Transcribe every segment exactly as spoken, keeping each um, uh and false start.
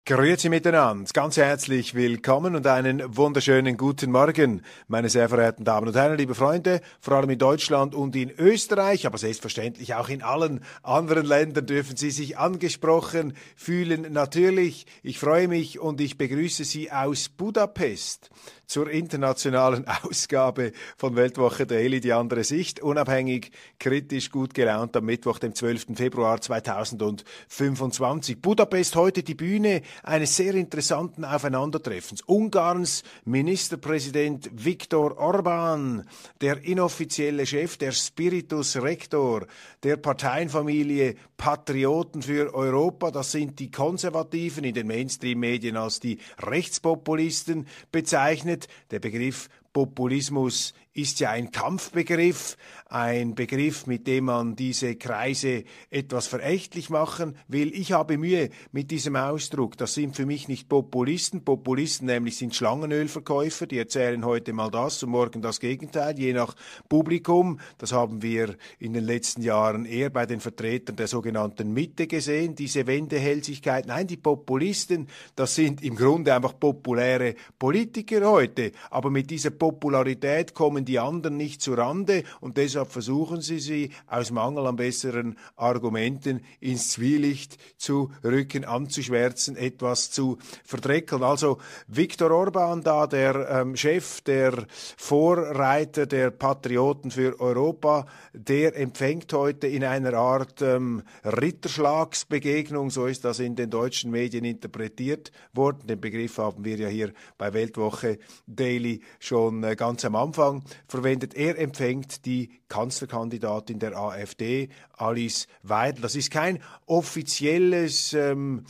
Grüezi miteinander, ganz herzlich willkommen und einen wunderschönen guten Morgen, meine sehr verehrten Damen und Herren, liebe Freunde, vor allem in Deutschland und in Österreich, aber selbstverständlich auch in allen anderen Ländern dürfen Sie sich angesprochen fühlen. Natürlich, ich freue mich und ich begrüße Sie aus Budapest zur internationalen Ausgabe von Weltwoche Daily, die andere Sicht, unabhängig, kritisch, gut gelaunt am Mittwoch, dem zwölften Februar zweitausendfünfundzwanzig. Budapest heute die Bühne eines sehr interessanten Aufeinandertreffens. Ungarns Ministerpräsident Viktor Orbán, der inoffizielle Chef, der Spiritus Rector der Parteienfamilie Patrioten für Europa, das sind die Konservativen, in den Mainstream-Medien als die Rechtspopulisten bezeichnet. Der Begriff Populismus ist ja ein Kampfbegriff, ein Begriff, mit dem man diese Kreise etwas verächtlich machen will. Ich habe Mühe mit diesem Ausdruck. Das sind für mich nicht Populisten. Populisten nämlich sind Schlangenölverkäufer, die erzählen heute mal das und morgen das Gegenteil, je nach Publikum. Das haben wir in den letzten Jahren eher bei den Vertretern der sogenannten Mitte gesehen, diese Wendehälsigkeit. Nein, die Populisten, das sind im Grunde einfach populäre Politiker heute. Aber mit dieser Popularität kommen die anderen nicht zurande und deshalb versuchen sie, sie aus Mangel an besseren Argumenten ins Zwielicht zu rücken, anzuschwärzen, etwas zu verdreckeln. Also Viktor Orbán da, der ähm, Chef, der Vorreiter der Patrioten für Europa, der empfängt heute in einer Art ähm, Ritterschlagsbegegnung, so ist das in den deutschen Medien interpretiert worden. Den Begriff haben wir ja hier bei Weltwoche Daily schon äh, ganz am Anfang verwendet. Er empfängt die Kanzlerkandidatin der AfD, Alice Weidel. Das ist kein offizielles ähm,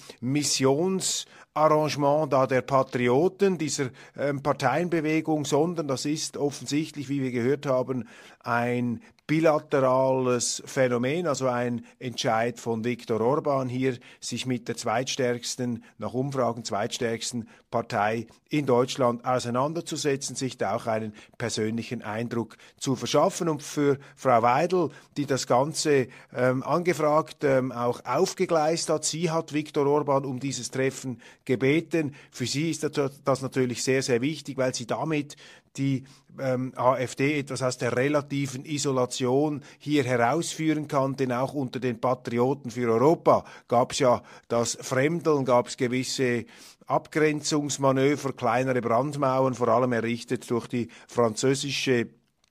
Missionsarrangement da der Patrioten, dieser ähm, Parteienbewegung, sondern das ist offensichtlich, wie wir gehört haben, ein bilaterales Phänomen, also ein Entscheid von Viktor Orbán hier, sich mit der zweitstärksten, nach Umfragen zweitstärksten Partei in Deutschland auseinanderzusetzen, sich da auch einen persönlichen Eindruck zu verschaffen. Und für Frau Weidel, die das Ganze ähm, angefragt, ähm, auch aufgegleist hat, sie hat Viktor Orbán um dieses Treffen gebeten. Für sie ist das, das natürlich sehr, sehr wichtig, weil sie damit die ähm, AfD etwas aus der relativen Isolation hier herausführen kann, denn auch unter den Patrioten für Europa gab es ja das Fremdeln, gab es gewisse Abgrenzungsmanöver, kleinere Brandmauern, vor allem errichtet durch die französische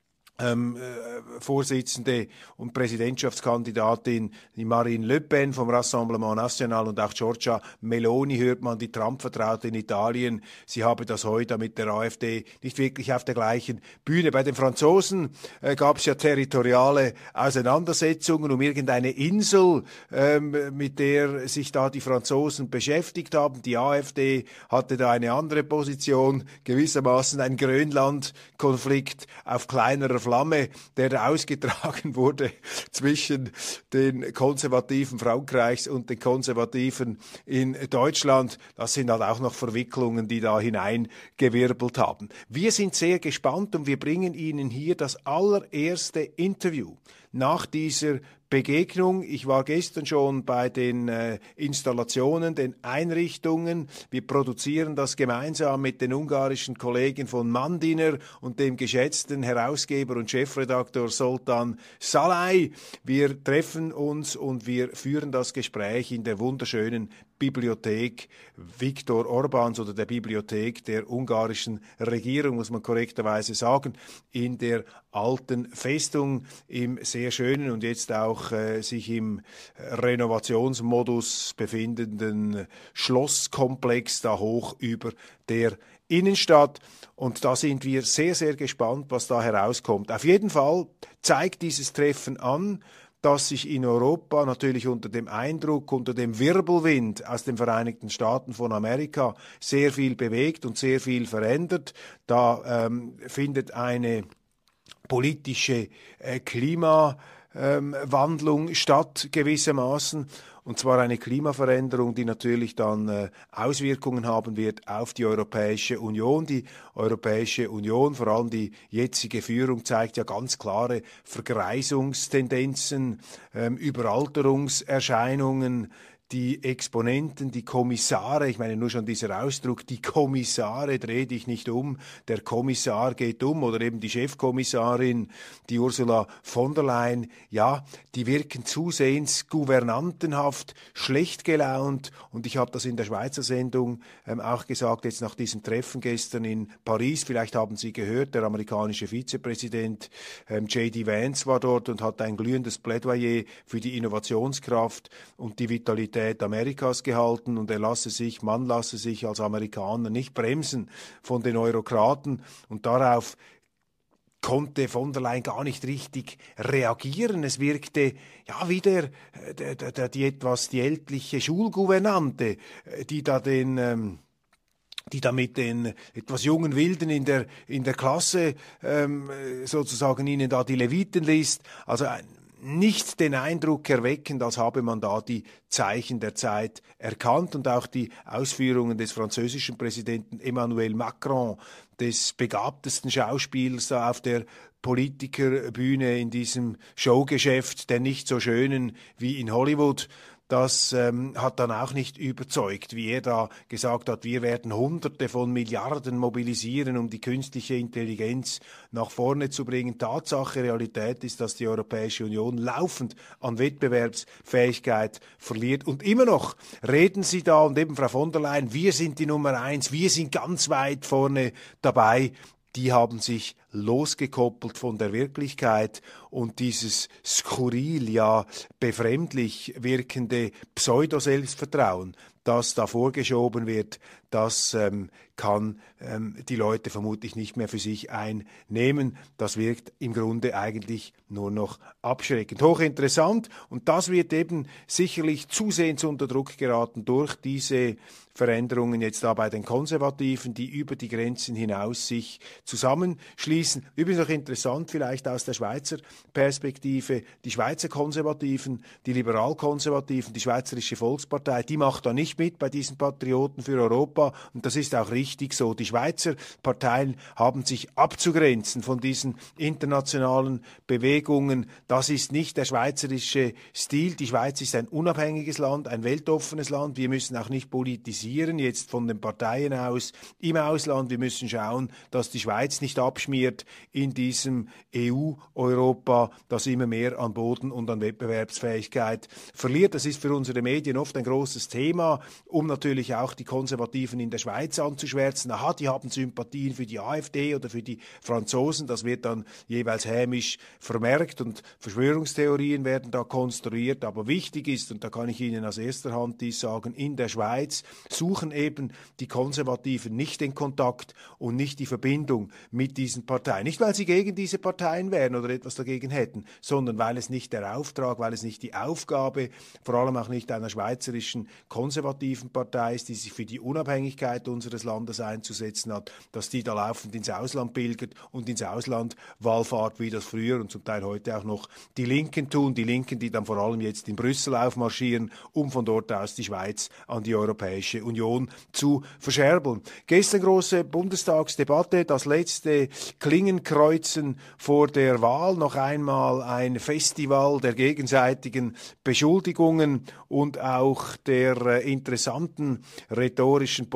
Ähm, äh, Vorsitzende und Präsidentschaftskandidatin die Marine Le Pen vom Rassemblement National und auch Giorgia Meloni, hört man, die Trump-Vertraute in Italien. Sie habe das heute mit der AfD nicht wirklich auf der gleichen Bühne. Bei den Franzosen äh, gab es ja territoriale Auseinandersetzungen um irgendeine Insel, ähm, mit der sich da die Franzosen beschäftigt haben. Die AfD hatte da eine andere Position, gewissermaßen ein Grönland-Konflikt auf kleinerer Flamme, der da ausgetragen wurde zwischen den Konservativen Frankreichs und den Konservativen in Deutschland. Das sind halt auch noch Verwicklungen, die da hineingewirbelt haben. Wir sind sehr gespannt und wir bringen Ihnen hier das allererste Interview nach dieser Begegnung. Ich war gestern schon bei den äh, Installationen, den Einrichtungen. Wir produzieren das gemeinsam mit den ungarischen Kollegen von Mandiner und dem geschätzten Herausgeber und Chefredakteur Zoltán Szalay. Wir treffen uns und wir führen das Gespräch in der wunderschönen Bibliothek Viktor Orbáns oder der Bibliothek der ungarischen Regierung, muss man korrekterweise sagen, in der alten Festung im sehr schönen und jetzt auch äh, sich im Renovationsmodus befindenden Schlosskomplex da hoch über der Innenstadt. Und da sind wir sehr, sehr gespannt, was da herauskommt. Auf jeden Fall zeigt dieses Treffen an, dass sich in Europa natürlich unter dem Eindruck, unter dem Wirbelwind aus den Vereinigten Staaten von Amerika sehr viel bewegt und sehr viel verändert. Da ähm, findet eine politische äh, Klimawandlung ähm, statt gewissermaßen. Und zwar eine Klimaveränderung, die natürlich dann äh, Auswirkungen haben wird auf die Europäische Union. Die Europäische Union, vor allem die jetzige Führung, zeigt ja ganz klare Vergreisungstendenzen, ähm, Überalterungserscheinungen. die Exponenten, die Kommissare, ich meine nur schon dieser Ausdruck, die Kommissare, dreh dich nicht um, der Kommissar geht um, oder eben die Chefkommissarin, die Ursula von der Leyen, ja, die wirken zusehends gouvernantenhaft, schlecht gelaunt, und ich habe das in der Schweizer Sendung ähm, auch gesagt, jetzt nach diesem Treffen gestern in Paris, vielleicht haben Sie gehört, der amerikanische Vizepräsident ähm, J D Vance war dort und hat ein glühendes Plädoyer für die Innovationskraft und die Vitalität Amerikas gehalten, und er lasse sich, man lasse sich als Amerikaner nicht bremsen von den Eurokraten, und darauf konnte von der Leyen gar nicht richtig reagieren. Es wirkte ja wieder äh, die, die, die etwas die ältliche Schulgouvernante, die da den ähm, die da mit den etwas jungen Wilden in der in der Klasse ähm, sozusagen ihnen da die Leviten liest. Also ein nicht den Eindruck erweckend, als habe man da die Zeichen der Zeit erkannt, und auch die Ausführungen des französischen Präsidenten Emmanuel Macron, des begabtesten Schauspielers da auf der Politikerbühne in diesem Showgeschäft, der nicht so schönen wie in Hollywood. Das ähm, hat dann auch nicht überzeugt, wie er da gesagt hat, wir werden Hunderte von Milliarden mobilisieren, um die künstliche Intelligenz nach vorne zu bringen. Tatsache, Realität ist, dass die Europäische Union laufend an Wettbewerbsfähigkeit verliert. Und immer noch reden Sie da, und eben Frau von der Leyen, wir sind die Nummer eins, wir sind ganz weit vorne dabei. Die haben sich losgekoppelt von der Wirklichkeit, und dieses skurril, ja befremdlich wirkende Pseudo-Selbstvertrauen, das da vorgeschoben wird, das ähm, kann ähm, die Leute vermutlich nicht mehr für sich einnehmen. Das wirkt im Grunde eigentlich nur noch abschreckend. Hochinteressant, und das wird eben sicherlich zusehends unter Druck geraten durch diese Veränderungen jetzt da bei den Konservativen, die über die Grenzen hinaus sich zusammenschließen. Übrigens noch interessant, vielleicht aus der Schweizer Perspektive, die Schweizer Konservativen, die Liberalkonservativen, die Schweizerische Volkspartei, die macht da nicht mit bei diesen Patrioten für Europa, und das ist auch richtig so. Die Schweizer Parteien haben sich abzugrenzen von diesen internationalen Bewegungen. Das ist nicht der schweizerische Stil. Die Schweiz ist ein unabhängiges Land, ein weltoffenes Land. Wir müssen auch nicht politisieren, jetzt von den Parteien aus im Ausland. Wir müssen schauen, dass die Schweiz nicht abschmiert in diesem E U-Europa, das immer mehr an Boden und an Wettbewerbsfähigkeit verliert. Das ist für unsere Medien oft ein großes Thema, um natürlich auch die Konservativen in der Schweiz anzuschwärzen. Aha, die haben Sympathien für die AfD oder für die Franzosen. Das wird dann jeweils hämisch vermerkt, und Verschwörungstheorien werden da konstruiert. Aber wichtig ist, und da kann ich Ihnen aus erster Hand dies sagen, in der Schweiz suchen eben die Konservativen nicht den Kontakt und nicht die Verbindung mit diesen Parteien. Nicht, weil sie gegen diese Parteien wären oder etwas dagegen hätten, sondern weil es nicht der Auftrag, weil es nicht die Aufgabe, vor allem auch nicht einer schweizerischen konservativen Partei ist, die sich für die Unabhängigkeit unseres Landes einzusetzen hat, dass die da laufend ins Ausland pilgert und ins Ausland Wallfahrt, wie das früher und zum Teil heute auch noch die Linken tun. Die Linken, die dann vor allem jetzt in Brüssel aufmarschieren, um von dort aus die Schweiz an die Europäische Union zu verscherbeln. Gestern große Bundestagsdebatte, das letzte Klingenkreuzen vor der Wahl, noch einmal ein Festival der gegenseitigen Beschuldigungen und auch der äh, interessanten rhetorischen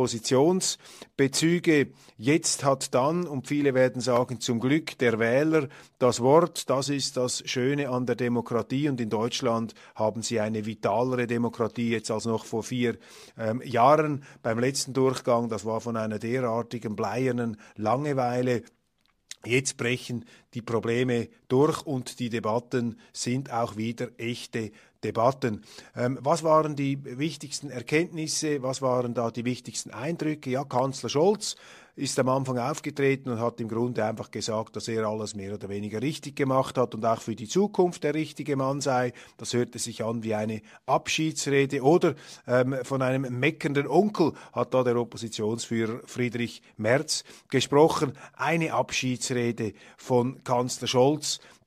Positionsbezüge. Jetzt hat dann, und viele werden sagen, zum Glück der Wähler das Wort. Das ist das Schöne an der Demokratie, und in Deutschland haben sie eine vitalere Demokratie jetzt als noch vor vier ähm, Jahren. Beim letzten Durchgang, das war von einer derartigen bleiernen Langeweile. Jetzt brechen die Probleme durch, und die Debatten sind auch wieder echte Debatten. Ähm, was waren die wichtigsten Erkenntnisse? Was waren da die wichtigsten Eindrücke? Ja, Kanzler Scholz ist am Anfang aufgetreten und hat im Grunde einfach gesagt, dass er alles mehr oder weniger richtig gemacht hat und auch für die Zukunft der richtige Mann sei. Das hörte sich an wie eine Abschiedsrede, oder ähm, von einem meckernden Onkel hat da der Oppositionsführer Friedrich Merz gesprochen. Eine Abschiedsrede von Kanzler Scholz,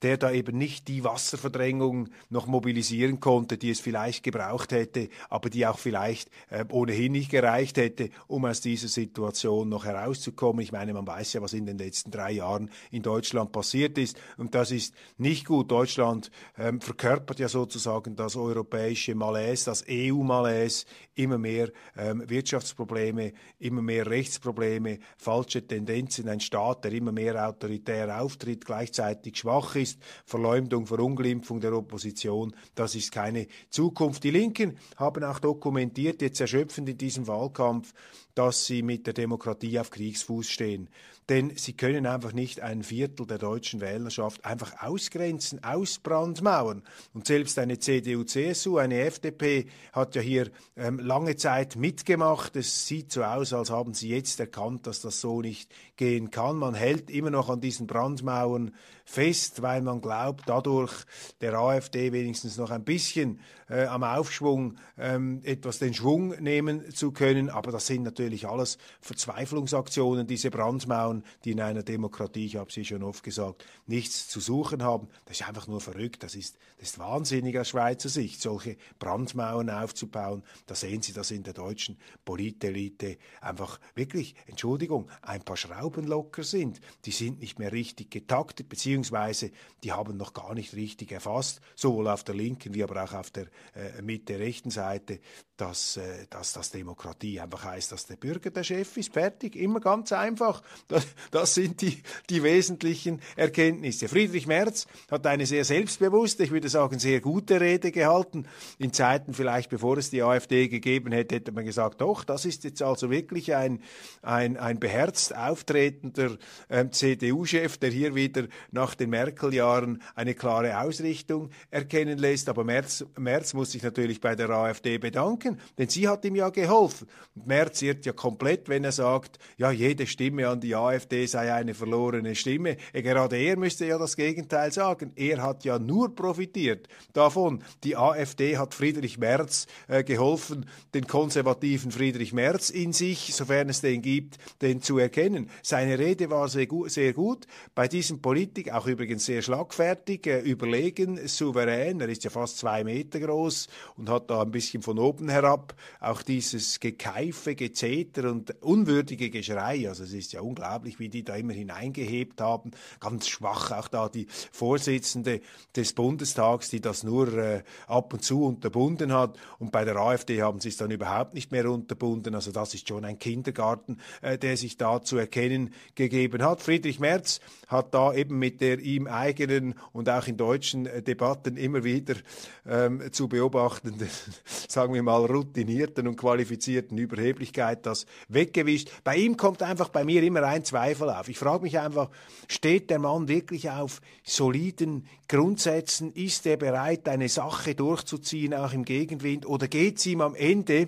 der da eben nicht die Wasserverdrängung noch mobilisieren konnte, die es vielleicht gebraucht hätte, aber die auch vielleicht äh, ohnehin nicht gereicht hätte, um aus dieser Situation noch herauszukommen. Ich meine, man weiß ja, was in den letzten drei Jahren in Deutschland passiert ist, und das ist nicht gut. Deutschland ähm, verkörpert ja sozusagen das europäische Malaise, das E U-Malaise, immer mehr ähm, Wirtschaftsprobleme, immer mehr Rechtsprobleme, falsche Tendenzen, ein Staat, der immer mehr autoritär auftritt, gleichzeitig schwach ist, Verleumdung, Verunglimpfung der Opposition, das ist keine Zukunft. Die Linken haben auch dokumentiert, jetzt erschöpfend in diesem Wahlkampf, dass sie mit der Demokratie auf Kriegsfuß stehen. Denn sie können einfach nicht ein Viertel der deutschen Wählerschaft einfach ausgrenzen, ausbrandmauern. Und selbst eine C D U C S U, eine F D P hat ja hier ähm, lange Zeit mitgemacht. Es sieht so aus, als haben sie jetzt erkannt, dass das so nicht gehen kann. Man hält immer noch an diesen Brandmauern fest, weil man glaubt, dadurch der AfD wenigstens noch ein bisschen äh, am Aufschwung ähm, etwas den Schwung nehmen zu können. Aber das sind natürlich alles Verzweiflungsaktionen, diese Brandmauern, die in einer Demokratie, ich habe es schon oft gesagt, nichts zu suchen haben. Das ist einfach nur verrückt. Das ist, das ist wahnsinnig aus Schweizer Sicht, solche Brandmauern aufzubauen. Da sehen Sie das in der deutschen Politelite einfach wirklich, Entschuldigung, ein paar Schrauben locker sind. Die sind nicht mehr richtig getaktet, beziehungsweise die haben noch gar nicht richtig erfasst, sowohl auf der linken wie aber auch auf der äh, Mitte-rechten Seite, dass, äh, dass das Demokratie einfach heißt, dass der Bürger der Chef ist, fertig, immer ganz einfach. Das, das sind die, die wesentlichen Erkenntnisse. Friedrich Merz hat eine sehr selbstbewusste, ich würde sagen, sehr gute Rede gehalten. In Zeiten vielleicht, bevor es die AfD gegeben hätte, hätte man gesagt, doch, das ist jetzt also wirklich ein, ein, ein beherzt auftretender ähm, C D U-Chef, der hier wieder nach den Merkel-Jahren eine klare Ausrichtung erkennen lässt. Aber Merz, Merz muss sich natürlich bei der AfD bedanken, denn sie hat ihm ja geholfen. Und Merz irrt ja komplett, wenn er sagt, ja, jede Stimme an die AfD sei eine verlorene Stimme. E, gerade er müsste ja das Gegenteil sagen. Er hat ja nur profitiert davon. Die AfD hat Friedrich Merz äh, geholfen, den konservativen Friedrich Merz in sich, sofern es den gibt, den zu erkennen. Seine Rede war sehr gut, sehr gut. Bei diesem Politik, auch übrigens sehr schlagfertig, äh, überlegen, souverän. Er ist ja fast zwei Meter groß und hat da ein bisschen von oben herab auch dieses Gekeife, Gezeter und unwürdige Geschrei. Also es ist ja unglaublich, wie die da immer hineingehebt haben. Ganz schwach auch da die Vorsitzende des Bundestags, die das nur äh, ab und zu unterbunden hat. Und bei der AfD haben sie es dann überhaupt nicht mehr unterbunden. Also das ist schon ein Kindergarten, äh, der sich da zu erkennen gegeben hat. Friedrich Merz hat da eben mit der ihm eigenen und auch in deutschen äh, Debatten immer wieder ähm, zu beobachtenden, sagen wir mal, routinierten und qualifizierten Überheblichkeit das weggewischt. Bei ihm kommt einfach bei mir immer ein Zweifel auf. Ich frage mich einfach, steht der Mann wirklich auf soliden Grundsätzen? Ist er bereit, eine Sache durchzuziehen, auch im Gegenwind? Oder geht es ihm am Ende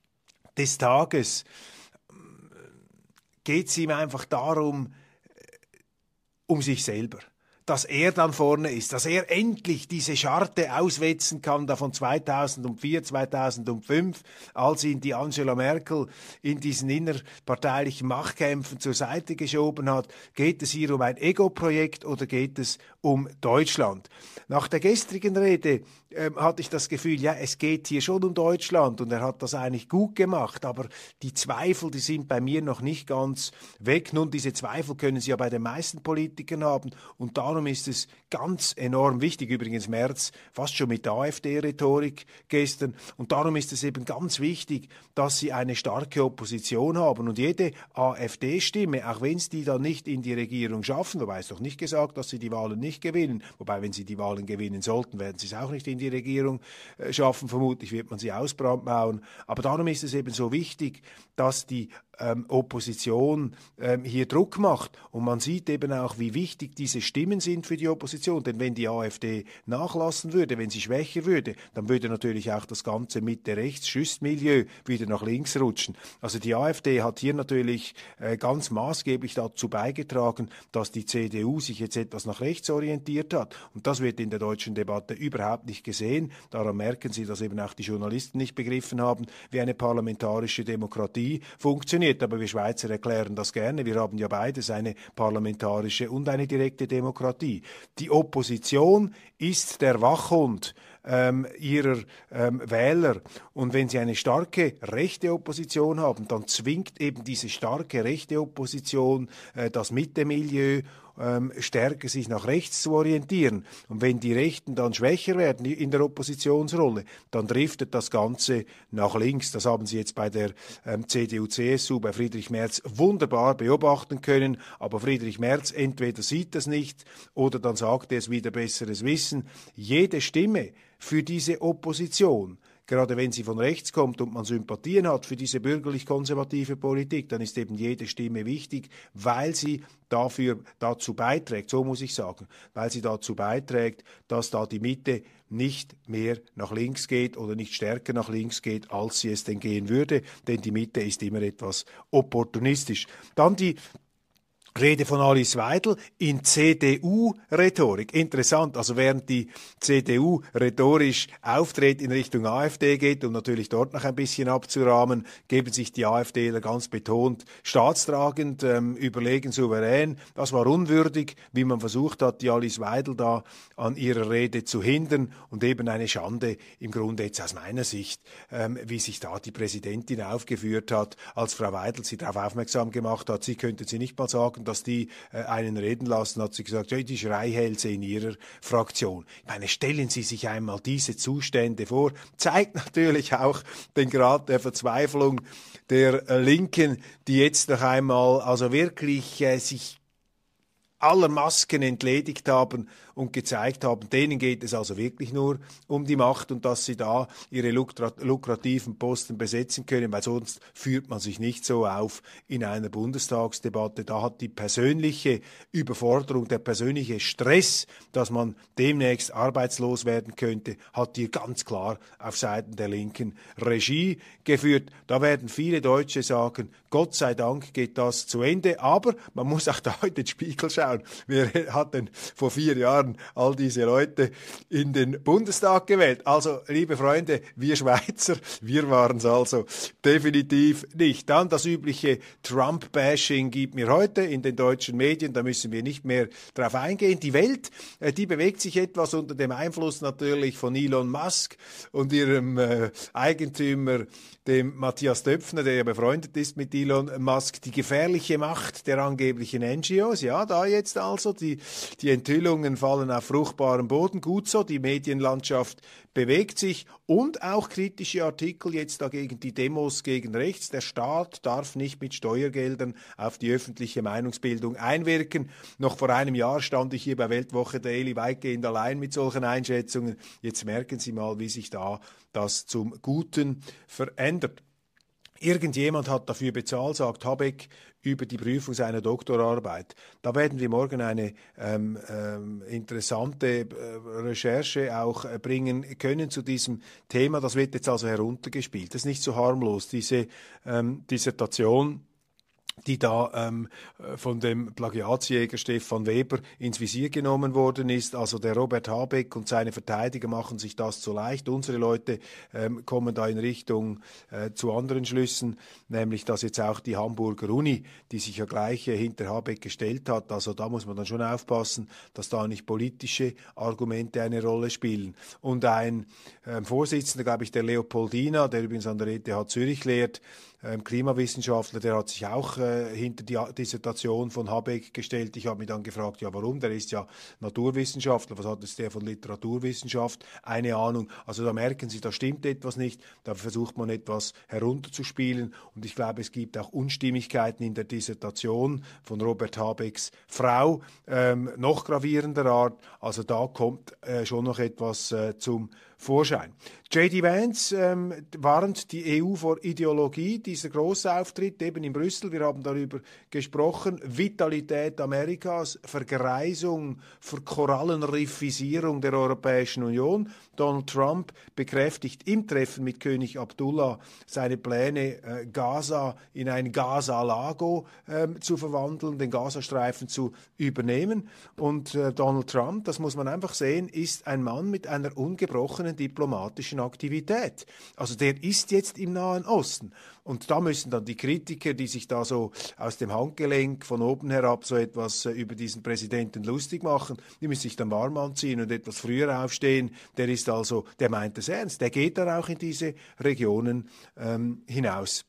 des Tages, geht es ihm einfach darum, um sich selber? Dass er dann vorne ist, dass er endlich diese Scharte auswetzen kann, da von zweitausendvier, zweitausendfünf, als ihn die Angela Merkel in diesen innerparteilichen Machtkämpfen zur Seite geschoben hat. Geht es hier um ein Ego-Projekt oder geht es um Deutschland? Nach der gestrigen Rede ähm, hatte ich das Gefühl, ja, es geht hier schon um Deutschland und er hat das eigentlich gut gemacht, aber die Zweifel, die sind bei mir noch nicht ganz weg. Nun, diese Zweifel können Sie ja bei den meisten Politikern haben und darum ist es ganz enorm wichtig, übrigens Merz fast schon mit der AfD-Rhetorik gestern, und darum ist es eben ganz wichtig, dass Sie eine starke Opposition haben und jede AfD-Stimme, auch wenn es die dann nicht in die Regierung schaffen, wobei es doch nicht gesagt, dass sie die Wahlen nicht gewinnen, wobei wenn sie die Wahlen gewinnen sollten, werden sie es auch nicht in die Regierung äh, schaffen, vermutlich wird man sie ausbrandmauern, aber darum ist es eben so wichtig, dass die ähm, Opposition ähm, hier Druck macht und man sieht eben auch, wie wichtig diese Stimmen sind für die Opposition, denn wenn die AfD nachlassen würde, wenn sie schwächer würde, dann würde natürlich auch das ganze Mitte-Rechts-Schüssmilieu wieder nach links rutschen. Also die AfD hat hier natürlich äh, ganz maßgeblich dazu beigetragen, dass die C D U sich jetzt etwas nach rechts orientiert hat und das wird in der deutschen Debatte überhaupt nicht gesehen. Daran merken Sie, dass eben auch die Journalisten nicht begriffen haben, wie eine parlamentarische Demokratie funktioniert. funktioniert. Aber wir Schweizer erklären das gerne. Wir haben ja beides, eine parlamentarische und eine direkte Demokratie. Die Opposition ist der Wachhund ähm, ihrer ähm, Wähler. Und wenn sie eine starke rechte Opposition haben, dann zwingt eben diese starke rechte Opposition äh, das Mittemilieu ähm, stärker sich nach rechts zu orientieren. Und wenn die Rechten dann schwächer werden in der Oppositionsrolle, dann driftet das Ganze nach links. Das haben Sie jetzt bei der ähm, C D U C S U, bei Friedrich Merz wunderbar beobachten können. Aber Friedrich Merz entweder sieht das nicht oder dann sagt er es wieder besseres Wissen. Jede Stimme für diese Opposition, gerade wenn sie von rechts kommt und man Sympathien hat für diese bürgerlich-konservative Politik, dann ist eben jede Stimme wichtig, weil sie dafür, dazu beiträgt, so muss ich sagen, weil sie dazu beiträgt, dass da die Mitte nicht mehr nach links geht oder nicht stärker nach links geht, als sie es denn gehen würde, denn die Mitte ist immer etwas opportunistisch. Dann die Rede von Alice Weidel in C D U-Rhetorik. Interessant, also während die C D U rhetorisch auftritt in Richtung AfD geht, um natürlich dort noch ein bisschen abzurahmen, geben sich die AfDler ganz betont staatstragend, ähm, überlegen, souverän. Das war unwürdig, wie man versucht hat, die Alice Weidel da an ihrer Rede zu hindern und eben eine Schande im Grunde jetzt aus meiner Sicht, ähm, wie sich da die Präsidentin aufgeführt hat, als Frau Weidel sie darauf aufmerksam gemacht hat, sie könnte sie nicht mal sagen, dass die äh, einen reden lassen, hat sie gesagt, ja, die Schreihälse in ihrer Fraktion. Ich meine, stellen Sie sich einmal diese Zustände vor, zeigt natürlich auch den Grad der Verzweiflung der äh, Linken, die jetzt noch einmal also wirklich äh, sich aller Masken entledigt haben und gezeigt haben, denen geht es also wirklich nur um die Macht und dass sie da ihre lukrativen Posten besetzen können, weil sonst führt man sich nicht so auf in einer Bundestagsdebatte. Da hat die persönliche Überforderung, der persönliche Stress, dass man demnächst arbeitslos werden könnte, hat hier ganz klar auf Seiten der Linken Regie geführt. Da werden viele Deutsche sagen, Gott sei Dank geht das zu Ende, aber man muss auch da in den Spiegel schauen. Wer hat denn vor vier Jahren all diese Leute in den Bundestag gewählt? Also, liebe Freunde, wir Schweizer, wir waren es also definitiv nicht. Dann das übliche Trump-Bashing gibt mir heute in den deutschen Medien, da müssen wir nicht mehr drauf eingehen. Die Welt, äh, die bewegt sich etwas unter dem Einfluss natürlich von Elon Musk und ihrem äh, Eigentümer, dem Matthias Döpfner, der ja befreundet ist mit Elon Musk. Die gefährliche Macht der angeblichen N G Os, ja, da jetzt also, die, die Enthüllungen fallen auf fruchtbarem Boden, gut so, die Medienlandschaft bewegt sich und auch kritische Artikel jetzt dagegen die Demos gegen rechts. Der Staat darf nicht mit Steuergeldern auf die öffentliche Meinungsbildung einwirken. Noch vor einem Jahr stand ich hier bei Weltwoche Daily weitgehend allein mit solchen Einschätzungen. Jetzt merken Sie mal, wie sich da das zum Guten verändert. Irgendjemand hat dafür bezahlt, sagt Habeck über die Prüfung seiner Doktorarbeit. Da werden wir morgen eine ähm, ähm, interessante äh, Recherche auch äh, bringen können zu diesem Thema. Das wird jetzt also heruntergespielt. Das ist nicht so harmlos, diese ähm, Dissertation, die da ähm, von dem Plagiatsjäger Stefan Weber ins Visier genommen worden ist. Also der Robert Habeck und seine Verteidiger machen sich das zu leicht. Unsere Leute ähm, kommen da in Richtung äh, zu anderen Schlüssen, nämlich dass jetzt auch die Hamburger Uni, die sich ja gleich äh, hinter Habeck gestellt hat, also da muss man dann schon aufpassen, dass da nicht politische Argumente eine Rolle spielen. Und ein ähm, Vorsitzender, glaube ich, der Leopoldina, der übrigens an der E T H Zürich lehrt, ähm, Klimawissenschaftler, der hat sich auch äh, hinter die Dissertation von Habeck gestellt. Ich habe mich dann gefragt, ja warum, der ist ja Naturwissenschaftler, was hat jetzt der von Literaturwissenschaft? Eine Ahnung. Also da merken Sie, da stimmt etwas nicht, da versucht man etwas herunterzuspielen und ich glaube, es gibt auch Unstimmigkeiten in der Dissertation von Robert Habecks Frau, ähm, noch gravierender Art, also da kommt äh, schon noch etwas äh, zum Vorschein. J D Vance ähm, warnt die E U vor Ideologie, dieser Grossauftritt eben in Brüssel, wir haben darüber gesprochen, Vitalität Amerikas, Vergreisung, Verkorallenriffisierung der Europäischen Union. Donald Trump bekräftigt im Treffen mit König Abdullah seine Pläne, äh, Gaza in ein Gaza-Lago äh, zu verwandeln, den Gazastreifen zu übernehmen. Und äh, Donald Trump, das muss man einfach sehen, ist ein Mann mit einer ungebrochenen diplomatischen Aktivität. Also der ist jetzt im Nahen Osten. Und da müssen dann die Kritiker, die sich da so aus dem Handgelenk von oben herab so etwas äh, über diesen Präsidenten lustig machen, die müssen sich dann warm anziehen und etwas früher aufstehen. Der ist also, der meint es ernst, der geht dann auch in diese Regionen ähm, hinaus.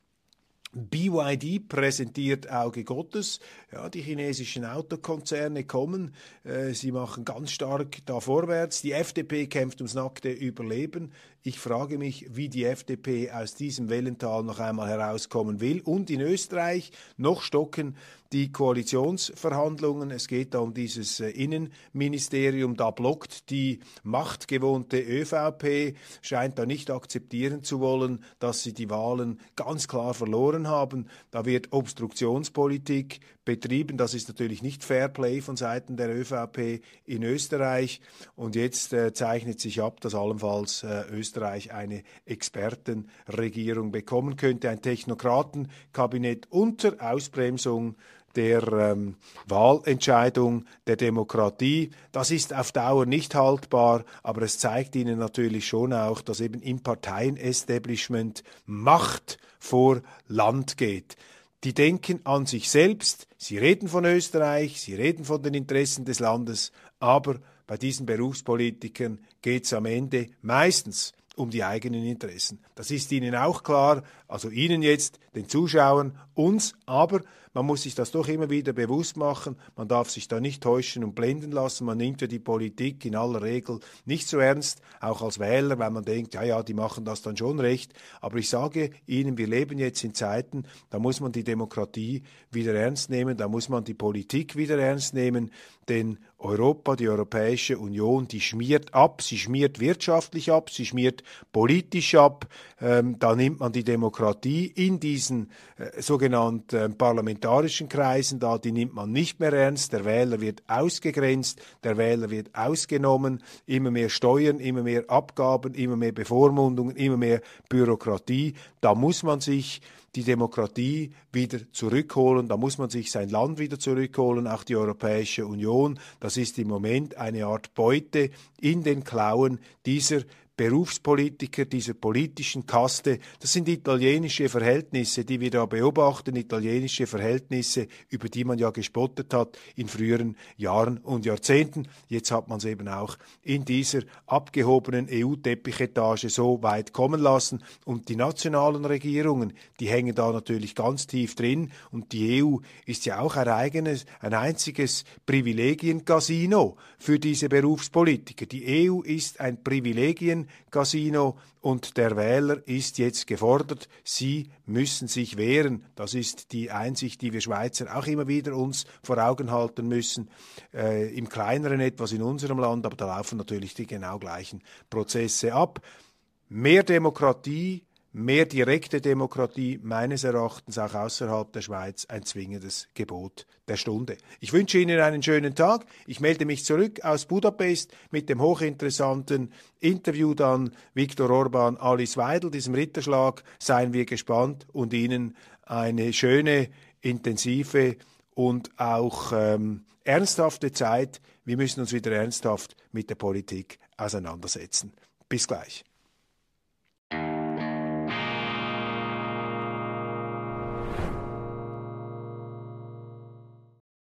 B Y D präsentiert Auge Gottes. Ja, die chinesischen Autokonzerne kommen, äh, sie machen ganz stark da vorwärts. Die F D P kämpft ums nackte Überleben. Ich frage mich, wie die F D P aus diesem Wellental noch einmal herauskommen will. Und in Österreich noch stocken die Koalitionsverhandlungen. Es geht da um dieses äh, Innenministerium. Da blockt die machtgewohnte ÖVP, scheint da nicht akzeptieren zu wollen, dass sie die Wahlen ganz klar verloren haben. Da wird Obstruktionspolitik betrieben. Das ist natürlich nicht Fairplay von Seiten der ÖVP in Österreich. Und jetzt äh, zeichnet sich ab, dass allenfalls äh, Österreich eine Expertenregierung bekommen könnte. Ein Technokratenkabinett unter Ausbremsung der ähm, Wahlentscheidung der Demokratie. Das ist auf Dauer nicht haltbar, aber es zeigt Ihnen natürlich schon auch, dass eben im Parteienestablishment Macht vor Land geht. Die denken an sich selbst, sie reden von Österreich, sie reden von den Interessen des Landes, aber bei diesen Berufspolitikern geht es am Ende meistens um die eigenen Interessen. Das ist Ihnen auch klar, also Ihnen jetzt, den Zuschauern, uns, aber man muss sich das doch immer wieder bewusst machen, man darf sich da nicht täuschen und blenden lassen, man nimmt ja die Politik in aller Regel nicht so ernst, auch als Wähler, weil man denkt, ja, ja, die machen das dann schon recht, aber ich sage Ihnen, wir leben jetzt in Zeiten, da muss man die Demokratie wieder ernst nehmen, da muss man die Politik wieder ernst nehmen, denn Europa, die Europäische Union, die schmiert ab, sie schmiert wirtschaftlich ab, sie schmiert politisch ab, ähm, da nimmt man die Demokratie in diesen äh, sogenannten äh, parlamentarischen Kreisen da, die nimmt man nicht mehr ernst, der Wähler wird ausgegrenzt, der Wähler wird ausgenommen, immer mehr Steuern, immer mehr Abgaben, immer mehr Bevormundungen, immer mehr Bürokratie, da muss man sich die Demokratie wieder zurückholen, da muss man sich sein Land wieder zurückholen, auch die Europäische Union. Das ist im Moment eine Art Beute in den Klauen dieser Berufspolitiker, dieser politischen Kaste. Das sind italienische Verhältnisse, die wir da beobachten, italienische Verhältnisse, über die man ja gespottet hat in früheren Jahren und Jahrzehnten. Jetzt hat man es eben auch in dieser abgehobenen E U-Teppichetage so weit kommen lassen. Und die nationalen Regierungen, die hängen da natürlich ganz tief drin. Und die E U ist ja auch ein eigenes, ein einziges Privilegiencasino für diese Berufspolitiker. Die E U ist ein Privilegien Casino und der Wähler ist jetzt gefordert, sie müssen sich wehren. Das ist die Einsicht, die wir Schweizer auch immer wieder uns vor Augen halten müssen. Äh, im Kleineren etwas in unserem Land, aber da laufen natürlich die genau gleichen Prozesse ab. Mehr Demokratie, mehr direkte Demokratie, meines Erachtens auch außerhalb der Schweiz, ein zwingendes Gebot der Stunde. Ich wünsche Ihnen einen schönen Tag. Ich melde mich zurück aus Budapest mit dem hochinteressanten Interview dann Viktor Orban, Alice Weidel. Diesem Ritterschlag seien wir gespannt und Ihnen eine schöne, intensive und auch ähm, ernsthafte Zeit. Wir müssen uns wieder ernsthaft mit der Politik auseinandersetzen. Bis gleich.